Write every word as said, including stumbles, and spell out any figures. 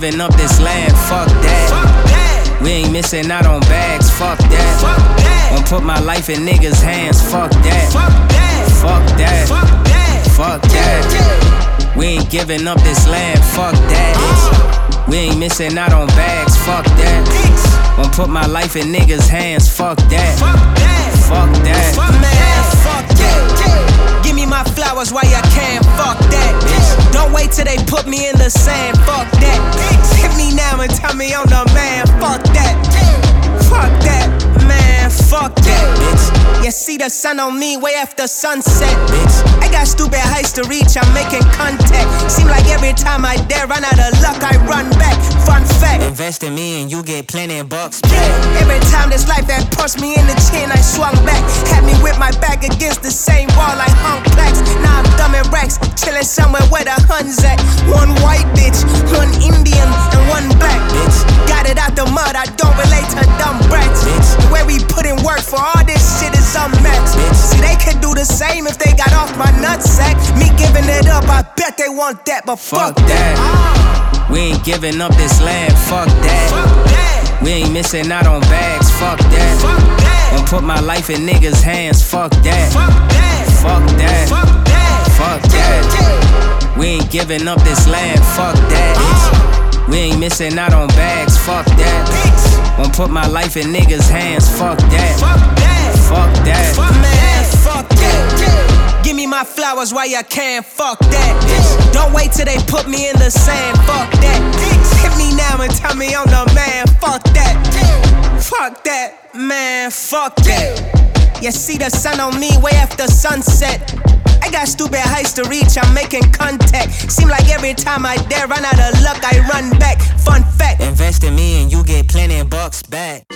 giving up this land, fuck that. Fuck that. We ain't missing out on bags, fuck that. Fuck that. Won't put my life in niggas' hands, fuck that. Fuck that. Fuck that. Fuck that. Fuck that. We ain't giving up this land, fuck that. We ain't missing out on bags, fuck that. Won't put my life in niggas' hands, fuck that. Fuck that. Fuck that. Fuck man, fuck that. Give me my flowers while you can, fuck that. Don't wait till they put me in the sand, fuck that. Hit me now and tell me I'm the man, fuck that. Fuck that, man, fuck that. You see the sun on me way after sunset. I got stupid heights to reach, I'm making contact. Seem like every time I dare run out of luck, I run back. Fun fact, invest in me and you get plenty of bucks. yeah. Every time this life had punched me in the chin, I swung back. Had me with my back against the same wall like hunk plaques. Now I'm thumbing racks, chilling somewhere where the Huns at. One white bitch, one Indian, and one black bitch. Got it out the mud, I don't relate to dumb brats. The way we put in work for all this shit is unmatched. See, they could do the same if they got off my nutsack. Me giving it up, I bet they want that, but fuck, Fuck that. We ain't giving up this land, fuck that. Fuck that. We ain't missing out on bags, fuck that. Fuck that. Won't put my life in niggas' hands, fuck that. Fuck that. Fuck that. Fuck that. Fuck that. We ain't giving up this land, fuck that. We ain't missing out on bags, fuck that. Won't put my life in niggas' hands, fuck that. Fuck that. Fuck that. Fuck man, fuck that. Give me my flowers while you can, fuck that. Don't wait till they put me in the sand, fuck that. Hit me now and tell me I'm the man, fuck that. Fuck that, man, fuck that. You see the sun on me way after sunset. I got stupid heights to reach, I'm making contact. Seem like every time I dare run out of luck, I run back. Fun fact, invest in me and you get plenty of bucks back.